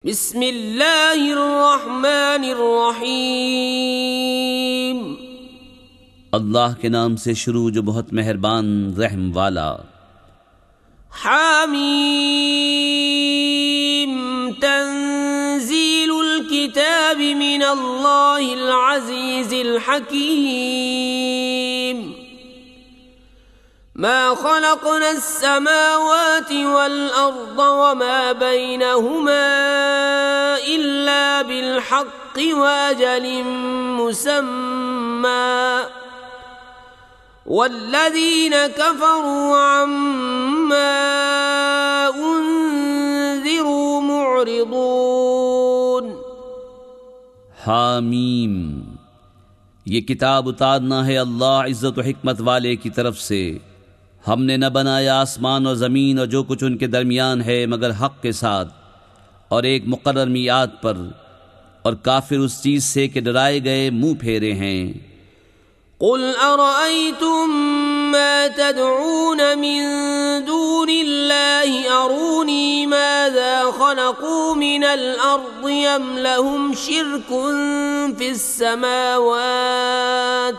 बिस्मिल्लाहिर्रहमानिर्रहीम। अल्लाह के नाम से शुरू जो बहुत मेहरबान रहम वाला। हामीम तंजीलुल किताबि मिनल्लाहिल अज़ीज़िल हकीम। मा खलक़नस समावाति वल अर्द वमा बैनहुमा इल्ला बिल हक़्क़ि व अजलिम मुसम्मा वल्लज़ीन कफ़रू अम्मा उन्ज़िरू मुअरिदून। हामीम, ये किताब उतारना है अल्लाह इज़्ज़त व हिकमत वाले की तरफ से। हमने न बनाया आसमान और ज़मीन और जो कुछ उनके दरमियान है मगर हक़ के साथ और एक मुक़र्रर मियाद पर, और काफिर उस चीज़ से कि डराए गए मुँह फेरे हैं। क़ुल अरअयतुम मा तदऊन मिन दूनिल्लाहि अरूनी माज़ा ख़लक़ू मिनल अर्दि अम लहुम शिर्कुन फ़िस समावात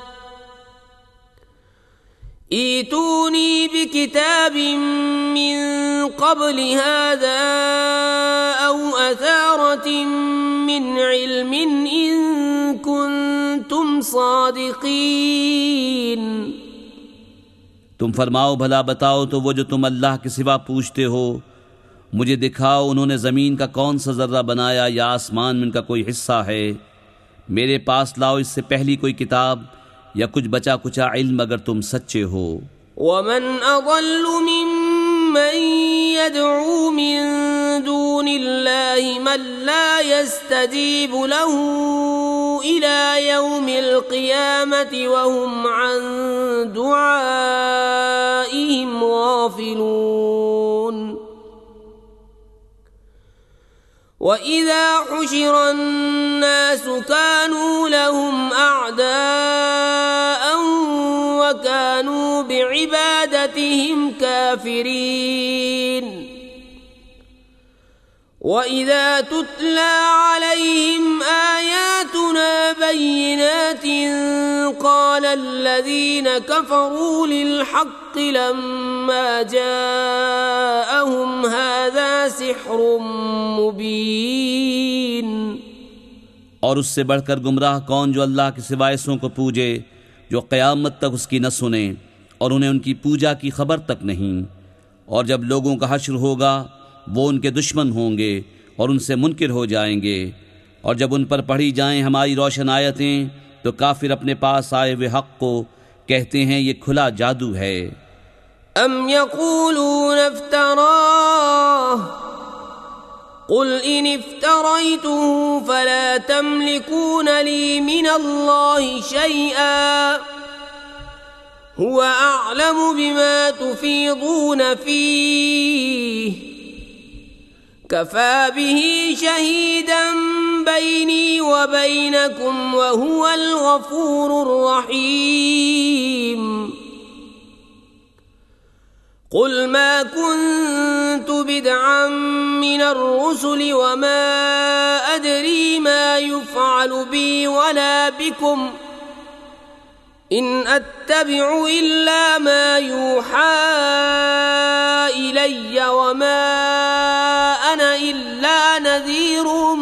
ईतूनी बिकिताबिम मिन क़ब्लि हाज़ा औ असारतिम मिन इल्मिन इन कुन्तुम सादिक़ीन। तुम फरमाओ, भला बताओ तो वो जो तुम अल्लाह के सिवा पूछते हो, मुझे दिखाओ उन्होंने ज़मीन का कौन सा ज़र्रा बनाया या आसमान में उनका कोई हिस्सा है। मेरे पास लाओ इससे पहली कोई किताब या कुछ बचा कुचा इल्म अगर तुम सच्चे हो। वमन अज़ल्लु मिम्मन यदऊ मिन दूनिल्लाहि मन ला यस्तजीबु लहू इला यौमिल क़ियामति वहुम अन दुआइहिम गाफ़िलून। वइज़ा हुशिरन नासु कानू लहुम अअदाअ वकानू बिइबादतिहिम काफिरीन। वइज़ा तुतला अलैहिम आयातुना बय्यिनातिन क़ाल अल्लज़ीन कफ़रू लिल्हक़्क़ि लम्मा जाअहुम हाज़ा सिह्रुम मुबीन। और उससे बढ़कर गुमराह कौन जो अल्लाह के सिवायसों को पूजे, जो क़यामत तक उसकी न सुने और उन्हें उनकी पूजा की खबर तक नहीं। और जब लोगों का हश्र होगा वो उनके दुश्मन होंगे और उनसे मुनकिर हो जाएंगे। और जब उन पर पढ़ी जाएं हमारी रोशन आयतें तो काफिर अपने पास आए हुए हक़ को कहते हैं ये खुला जादू है। अम यक़ूलून इफ्तराह क़ुल इन इफ्तरैतुहु फला तमलिकून ली मिनल्लाहि शैअन हुवा अअलमु बिमा तुफ़ीदून फ़ीह कफ़ा बिही शहीदन बैनी व बैनकुम व हुवल गफ़ूरुर रहीम। क़ुल मा कुन्तु बिदअन मिनर रुसुलि व मा अदरी मा युफ़अलु बी वला बिकुम इन अत्तबिउ इल्ला मा यूहा इलय्य व मा अना इल्ला नज़ीरुम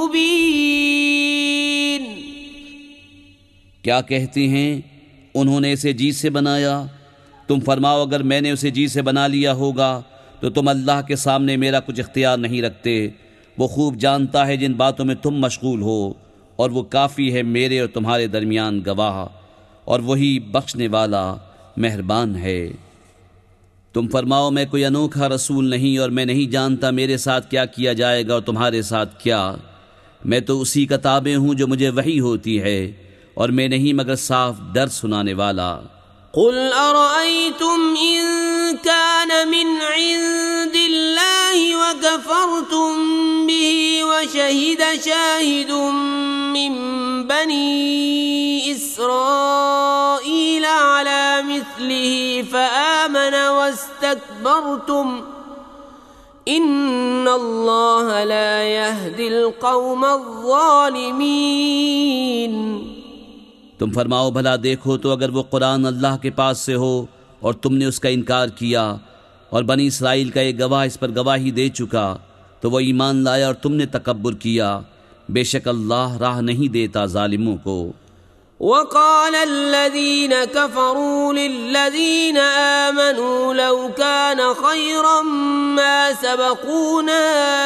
मुबीन। क्या कहते हैं उन्होंने इसे जी से बनाया? तुम फरमाओ, अगर मैंने उसे जी से बना लिया होगा तो तुम अल्लाह के सामने मेरा कुछ इख्तियार नहीं रखते। वो खूब जानता है जिन बातों में तुम मशगूल हो, और वो काफ़ी है मेरे और तुम्हारे दरमियान गवाह, और वही बख्शने वाला मेहरबान है। तुम फरमाओ, मैं कोई अनोखा रसूल नहीं और मैं नहीं जानता मेरे साथ क्या किया जाएगा और तुम्हारे साथ क्या। मैं तो उसी का ताबे हूँ जो मुझे वही होती है, और मैं नहीं मगर साफ डर सुनाने वाला। क़ुल अरअयतुम इन कान मिन इंदिल्लाहि व कफ़रतुम बिही व शहिद शाहिदुम मिन बनी इस्राईल अला मिस्लिही फ़आमन वस्तकबरतुम इन्नल्लाह ला यहदिल कौम अज़्ज़ालिमीन। तुम फरमाओ भला देखो तो अगर वो कुरान अल्लाह के पास से हो और तुमने उसका इनकार किया और बनी इसराइल का एक गवाह इस पर गवाही दे चुका तो वो ईमान लाया और तुमने तकब्बुर किया, बेशक अल्लाह राह नहीं देता जालिमों को। वक़ाल अल्लज़ीन कफ़रू लिल्लज़ीन आमनू लौ कान ख़ैरन मा सबक़ूना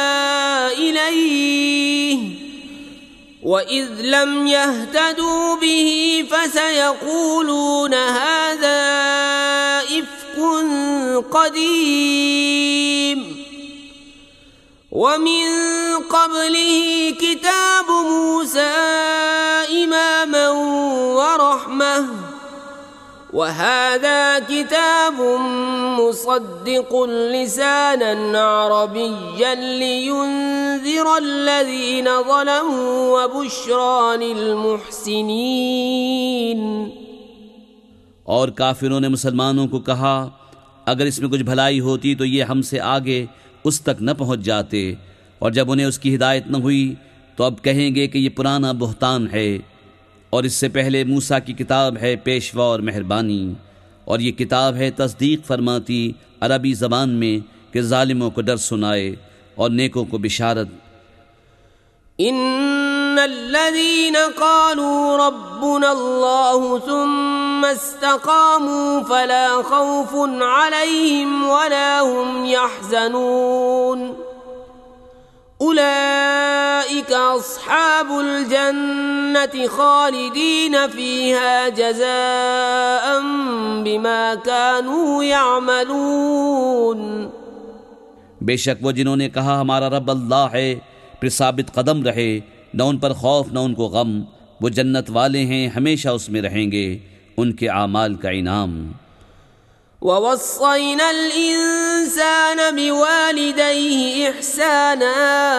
इलैहि वइज़ लम यहतदू बिही फसयक़ूलून हाज़ा इफ़्कुन क़दीम वमिन क़ब्लिही किताब मूसा इमामन वरहमह वहाज़ा किताबुन मुसद्दिक़ुन लिसानन अरबिय्यन लियुन्ज़िरल्लज़ीन ज़लमू वबुश्रा लिलमुहसिनीन। और काफिरों ने मुसलमानों को कहा अगर इसमें कुछ भलाई होती तो ये हमसे आगे उस तक न पहुंच जाते, और जब उन्हें उसकी हिदायत न हुई तो अब कहेंगे कि ये पुराना बुहतान है, और इससे पहले मूसा की किताब है पेशवा और मेहरबानी, और ये किताब है तस्दीक फरमाती अरबी ज़बान में कि ज़ालिमों को डर सुनाए और नेकों को बिशारत। इन्नल्लज़ीन क़ालू रब्बुनल्लाहु सुम्मा इस्तक़ामू फला ख़ौफ़ुन अलैहिम वला हुम यहज़नून उलाइका अस्हाबुल जन्नति ख़ालिदीन फ़ीहा जज़ाअन बिमा कानू यअमलून। बेशक वो जिन्होंने कहा हमारा रब अल्लाह है फिर साबित कदम रहे, न उन पर खौफ न उनको गम, वो जन्नत वाले हैं हमेशा उसमें रहेंगे, उनके आमाल का इनाम। ववस्सैनल इंसान बिवालिदैहि इहसाना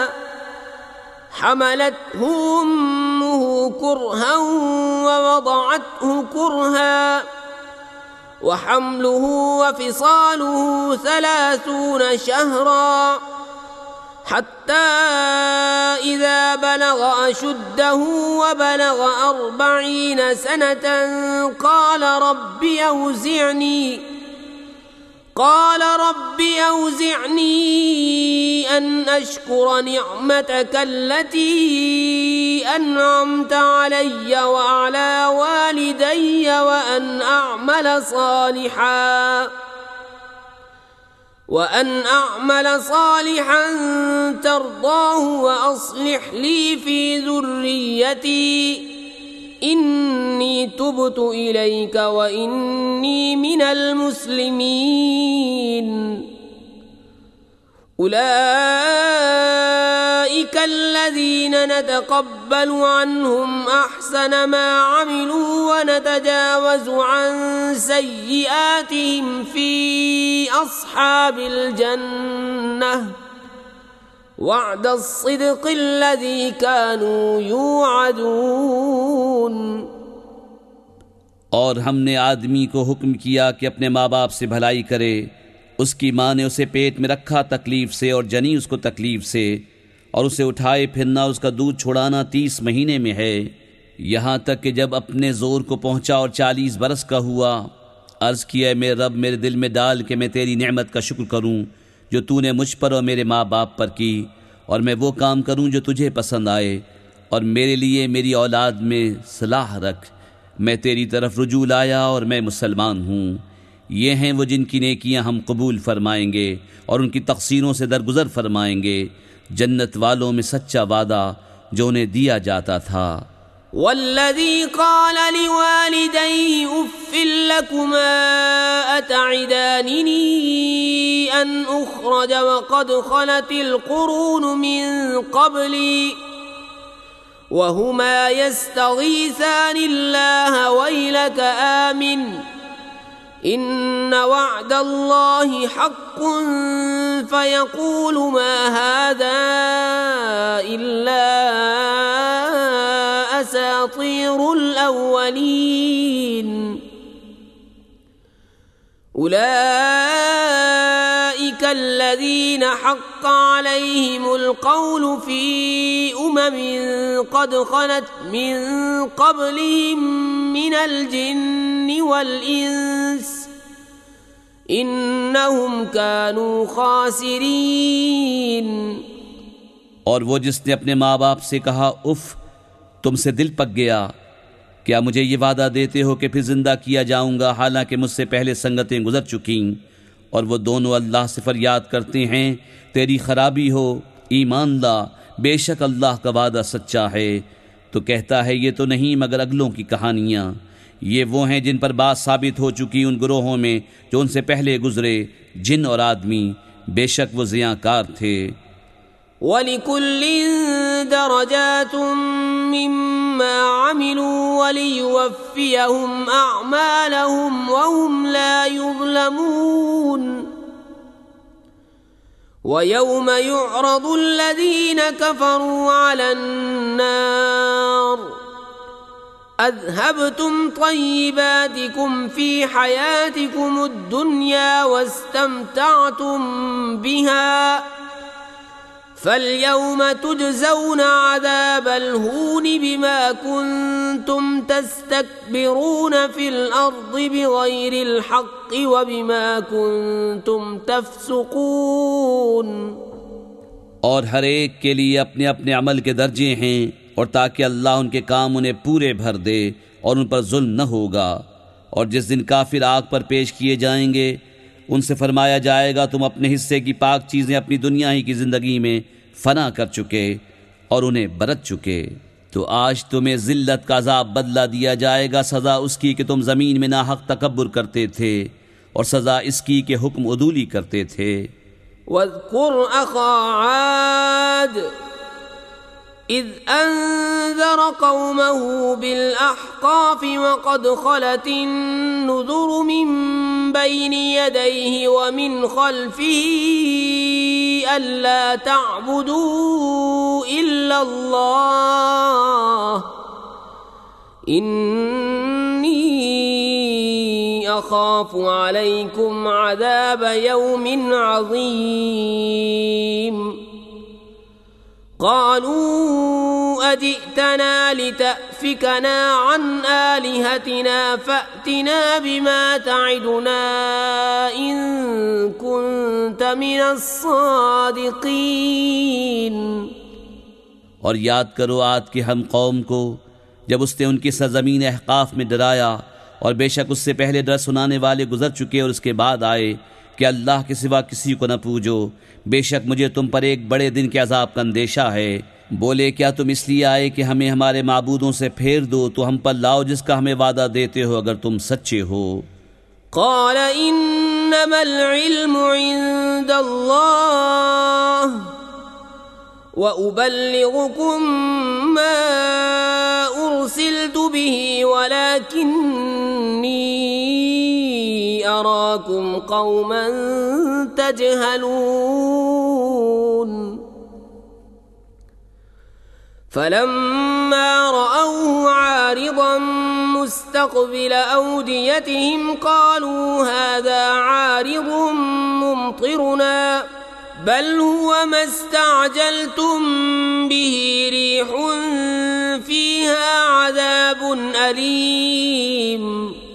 हमलतहु उम्मुहु कुरहन ववदअतहु कुरहा वहम्लुहु वफिसालुहु 30 शहरा हत्ता इज़ा बलग अशुद्धहु वबलग 40 सनतन क़ाल रब्बि औज़िअनी अन अश्कुर निअमतक अल्लती अनअमत अलय्य वअला वालिदैय वअन अअमल सालिहन तर्दाह वअस्लिह ली फी ज़ुर्रियती इन्नी तुबतु इलैक व इन्नी मिनल मुस्लिमीन। उलाइका अल्लज़ीना नतक़ब्बलु अन्हुम अहसन मा अमिलू व नतजावज़ु अन सय्यिआतिहिम फी अस्हाबिल जन्नह वअदस-सिद्क़ि अल्लज़ी कानू युअदून। और हमने आदमी को हुक्म किया कि अपने माँ बाप से भलाई करे। उसकी माँ ने उसे पेट में रखा तकलीफ से और जनी उसको तकलीफ से, और उसे उठाए फिरना उसका दूध छुड़ाना 30 महीने में है, यहाँ तक कि जब अपने जोर को पहुँचा और 40 बरस का हुआ, अर्ज़ किया मेरे रब मेरे दिल में डाल के मैं तेरी नेमत का शुक्र करूँ जो तूने मुझ पर और मेरे माँ बाप पर की, और मैं वो काम करूँ जो तुझे पसंद आए, और मेरे लिए मेरी औलाद में सलाह रख। मैं तेरी तरफ रुजू लाया और मैं मुसलमान हूँ। ये हैं वो जिनकी नेकियां हम कबूल फरमाएंगे और उनकी तक़सीरों से दरगुजर फरमाएंगे। जन्नत वालों में सच्चा वादा जो उन्हें दिया जाता था। वल्लज़ी क़ाल लिवालिदैहि उफ़्फ़िल लकुमा अतअिदानिनी अन उख़्रज वक़द ख़लतिल क़ुरून मिन क़ब्ली वहुमा यस्तग़ीसानिल्लाह वैलक आमिन इन्न वअदल्लाहि हक़्क़ुन फ़यक़ूलु मा हाज़ा इल्ला असातीरुल अव्वलीन। उलाइका الذين حق عليهم القول في قد خلت من قبلهم من الجن والإنس إنهم كانوا خاسرين। और वो जिसने अपने माँ बाप से कहा उफ, तुमसे दिल पक गया, क्या मुझे ये वादा देते हो कि फिर जिंदा किया जाऊंगा हालांकि मुझसे पहले संगतें गुजर चुकी। और वो दोनों अल्लाह से फरियाद करते हैं तेरी खराबी हो, ईमान ला, बेशक अल्लाह का वादा सच्चा है। तो कहता है ये तो नहीं मगर अगलों की कहानियाँ, ये वो हैं जिन पर बात साबित हो चुकी उन गुरोहों में जो उनसे पहले गुजरे, जिन और आदमी, बेशक वो ज़ियाकार थे। वलिकुल्लिन दरजातुम मिम्मा अमिलू वलियुवफ्फियहुम अअमालहुम वहुम ला युज़लमून। वयौम युअरदु अल्लज़ीन कफ़रू अलन्नार अज़हबतुम तय्यिबातिकुम फ़ी हयातिकुम अद्दुन्या वस्तमतअतुम बिहा फल्यौम तुजज़ौन अज़ाबल हून बिमा कुन्तुम तस्तकबिरून फिल अर्दि बिग़ैरिल हक़्क़ि व बिमा कुन्तुम तफ़्सुक़ून। और हर एक के लिए अपने अपने अमल के दर्जे हैं, और ताकि अल्लाह उनके काम उन्हें पूरे भर दे और उन पर जुल्म न होगा। और जिस दिन काफिर आग पर पेश किए जाएंगे उनसे फरमाया जाएगा तुम अपने हिस्से की पाक चीज़ें अपनी दुनिया ही की ज़िंदगी में फना कर चुके और उन्हें बरत चुके, तो आज तुम्हें ज़िल्लत का अज़ाब बदला दिया जाएगा, सज़ा उसकी कि तुम ज़मीन में नाहक तकब्बुर करते थे और सज़ा इसकी कि हुक्म उदूली करते थे। वज़कुर अख़ा आद इज़ अंज़र क़ौमहु बिल-अहक़ाफ़ वक़द ख़लतिन नुज़ुरु मिन बैनि यदैहि व मिन ख़ल्फ़िही अल्ला तअबुदू इल्लल्लाह इन्नी अख़ाफ़ु अलैकुम अज़ाब यौमिन अज़ीम। क़ालू अजि'तना लितअफ़िकना अन आलिहतिना फ़अतिना बिमा तअिदुना इन कुन्त मिनस्सादिक़ीन। और याद करो आद के हम कौम को जब उसने उनकी सरज़मीन अहक़ाफ़ में डराया, और बेशक उससे पहले डर सुनाने वाले गुजर चुके और उसके बाद आए कि अल्लाह के सिवा किसी को न पूजो, बेशक मुझे तुम पर एक बड़े दिन के अज़ाब का अंदेशा है। बोले क्या तुम इसलिए आए कि हमें हमारे माबूदों से फेर दो, तो हम पर लाओ जिसका हमें वादा देते हो अगर तुम सच्चे हो। क़ाल इन्नमल इल्मु इंदल्लाह व उबल्लिगुकुम मा उरसिलतु बिही वलाकिन्नी अराकुम क़ौमन तजहलून। फलम्मा रअवहु आरिदन मुस्तक़बिल औदियतिहिम क़ालू हाज़ा आरिदुन मुमतिरुना बल हुवा मस्तअजलतुम बिही रीहुन फ़ीहा अज़ाबुन अलीम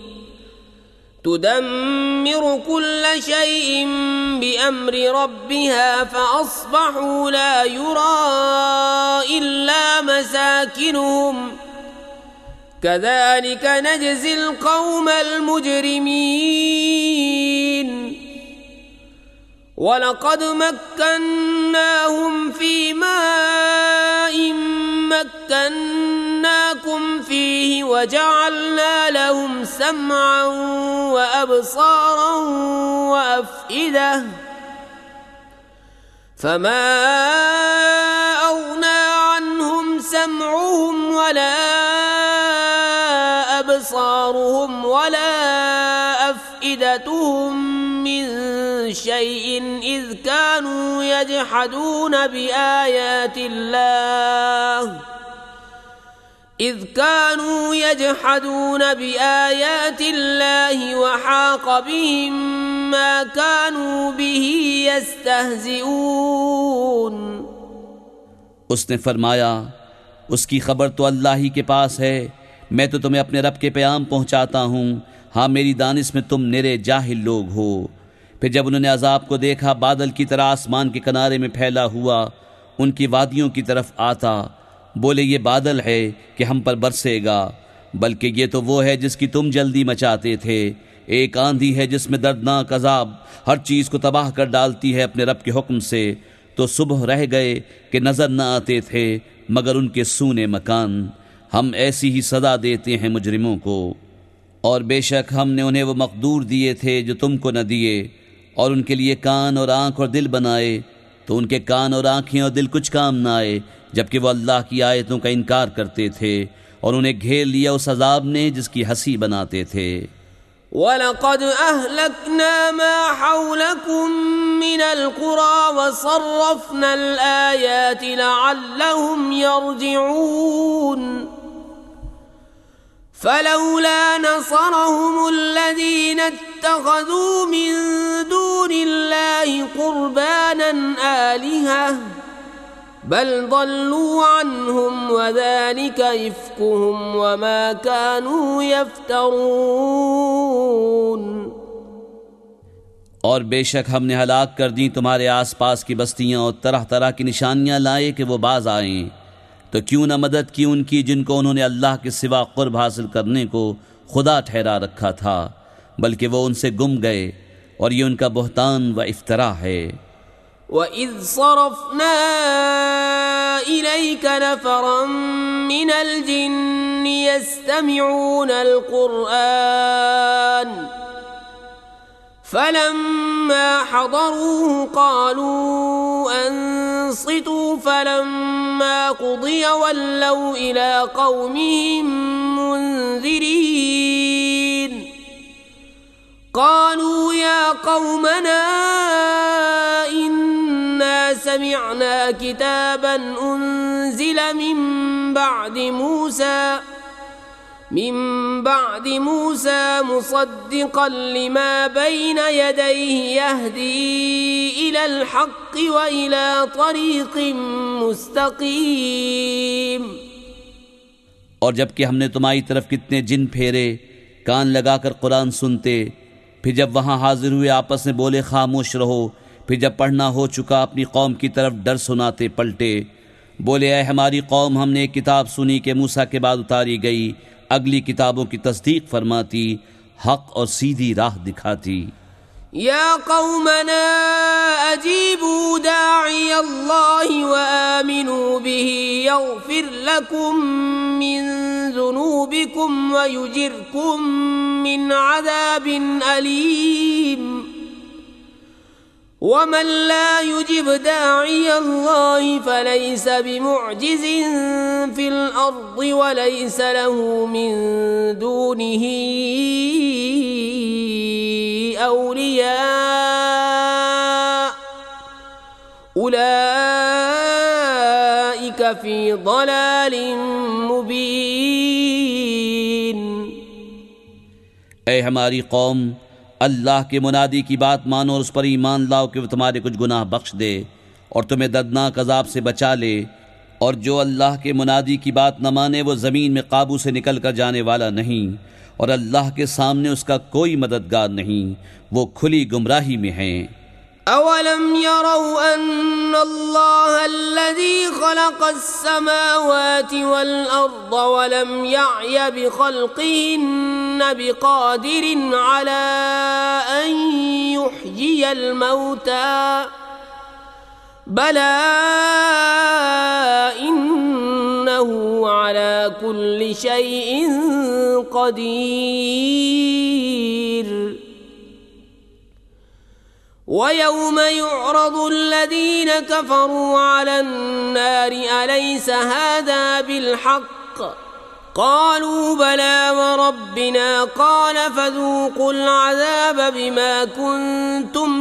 तुदम्मिरु कुल्ल शैइन बिअम्रि रब्बिहा फ़अस्बहू ला युरा इल्ला मसाकिनुहुम कज़ालिक नजज़िल क़ौमल मुजरिमीन। वलक़द मक्कन्नाहुम फ़ी माइन मक्कन्नाकुम फ़ीहि वजअलना लहुम समअन व अबसारन व अफ़इदा फमा अग़ना अन्हुम समअहुम वला अबसारुहुम वला अफ़इदतुहुम मिन शैइन इज़ कानू यजहदून बिआयातिल्लाह إذ كانوا يجحدون بآيات الله وحاق بهم ما كانوا به يستهزئون। उसने फरमाया, उसकी खबर तो अल्लाह ही के पास है, मैं तो तुम्हें अपने रब के पैगाम पहुंचाता हूँ। हाँ, मेरी दानिश में तुम निरे जाहिल लोग हो। फिर जब उन्होंने अजाब को देखा बादल की तरह आसमान के किनारे में फैला हुआ उनकी वादियों की तरफ आता, बोले ये बादल है कि हम पर बरसेगा, बल्कि ये तो वो है जिसकी तुम जल्दी मचाते थे। एक आंधी है जिसमें दर्दनाक अजाब हर चीज़ को तबाह कर डालती है अपने रब के हुक्म से। तो सुबह रह गए कि नज़र न आते थे मगर उनके सूने मकान। हम ऐसी ही सदा देते हैं मुजरिमों को। और बेशक हमने उन्हें वो मकदूर दिए थे जो तुमको न दिए, और उनके लिए कान और आँख और दिल बनाए, तो उनके कान और आँखें और दिल कुछ काम न आए, जबकि वो अल्लाह की आयतों का इनकार करते थे, और उन्हें घेर लिया उस अजाब ने जिसकी हंसी बनाते थे। वलक़द अहलकना मा हौलकुम मिनल क़ुरा वसर्रफ़नल आयाति लअल्लहुम यरजिऊन। फलौला नसरहुमुल्लज़ीना इत्तख़ज़ू मिन दूनिल्लाहि क़ुरबानन आलिहः बल ضلوا عنهم وذلك इफ्कुहुम वमा कानू यफ्तरून। और बेशक हमने हलाक कर दी तुम्हारे आसपास की बस्तियां और तरह तरह की निशानियां लाए कि वो बाज आएं, तो क्यों न मदद की उनकी जिनको उन्होंने अल्लाह के सिवा कुर्ब हासिल करने को खुदा ठहरा रखा था, बल्कि वो उनसे गुम गए, और ये उनका बुहतान व इफ्तरा है। वइज़ सरफ़ना इलैका नफ़रम मिनल जिन्नि यस्तमिऊनल क़ुरआन फलम्मा हज़रूहु क़ालू अंसितू फलम्मा क़ुदिय वल्लौ इला क़ौमिहिम मुन्ज़िरीन। क़ालू या क़ौमना समिअना किताबन उन्ज़िल मिन बाद मूसा मुसद्दिक़न लिमा बैन यदैहि यहदी इलल हक़्क़ि व इला तरीक़िन मुस्तक़ीम। और जबकि हमने तुम्हारी तरफ कितने जिन फेरे, कान लगाकर कुरान सुनते, फिर जब वहाँ हाजिर हुए आपस में बोले खामोश रहो, फिर जब पढ़ना हो चुका अपनी कौम की तरफ डर सुनाते पलटे, बोले ऐ हमारी कौम, हमने एक किताब सुनी कि मूसा के बाद उतारी गई, अगली किताबों की तस्दीक फरमाती, हक और सीधी राह दिखाती। या कौमना अजीबू दाई अल्लाह व आमिनू बिही यग़फिर लकुम मिन ज़ुनूबिकुम व युजिरकुम मिन अज़ाबिन अलीम। वमन ला युजिब दाई अल्लाह फलैस बिमुअजिज़िन फिल अर्ज़ि वलैस लहू मिन दूनिही औलिया उलाइक फी ज़लालिन मुबीन। ऐ हमारी कौम, अल्लाह के मुनादी की बात मानो और उस पर ईमान लाओ कि वह तुम्हारे कुछ गुनाह बख्श दे और तुम्हें दर्दनाक अजाब से बचा ले। और जो अल्लाह के मुनादी की बात न माने वो ज़मीन में काबू से निकल कर जाने वाला नहीं, और अल्लाह के सामने उसका कोई मददगार नहीं, वो खुली गुमराही में हैं। अवलम यरौ अन्नल्लाह अल्लज़ी ख़लक़स-समावाति वल-अर्ज़ वलम यअय बिख़ल्क़िहिन्न बिक़ादिरिन अला अन युहयियल मौता बला इन्नहु अला कुल्लि शैइन क़दीर। वयौम युअरदु अल्लज़ीन कफ़रू अलन नारि अलैस हाज़ा बिलहक़्क़ क़ालू बला वरब्बिना क़ाल फ़ज़ूक़ुल अज़ाब बिमा कुन्तुम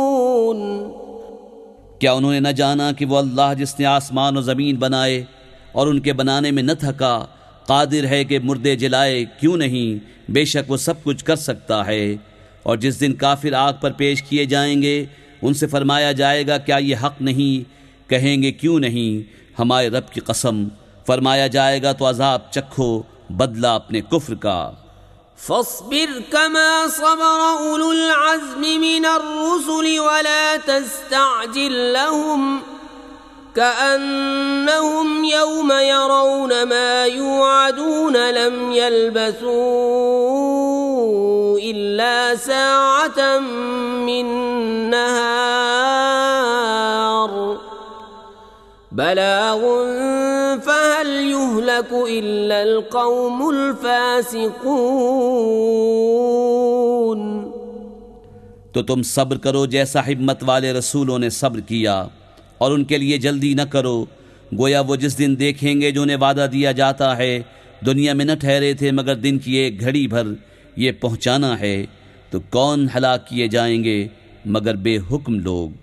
तकफ़ुरून। क्या उन्होंने न जाना कि वो अल्लाह जिसने आसमान और ज़मीन बनाए और उनके बनाने में न थका, कादिर है कि मुर्दे जलाए, क्यों नहीं, बेशक वो सब कुछ कर सकता है। और जिस दिन काफिर आग पर पेश किए जाएंगे उनसे फरमाया जाएगा क्या ये हक नहीं? कहेंगे क्यों नहीं, हमारे रब की कसम। फरमाया जाएगा तो अजाब चखो, बदला अपने कुफ्र का। फस्बिर कमा सबर उलुल अज़्मि मिनर रुसुलि वला तस्तअजिल लहुम कअन्नहुम यौम यरौन मा युअदून लम यल्बसू इल्ला साअतन मिन नहार बलागुन फहल युहलकु इल्लल कौमुल फासिकून। तो तुम सब्र करो जैसा हिम्मत वाले रसूलों ने सब्र किया, और उनके लिए जल्दी न करो, गोया वो जिस दिन देखेंगे जो उन्हें वादा दिया जाता है, दुनिया में न ठहरे थे मगर दिन की एक घड़ी भर, ये पहुंचाना है, तो कौन हलाक किए जाएंगे मगर बेहुक्म लोग।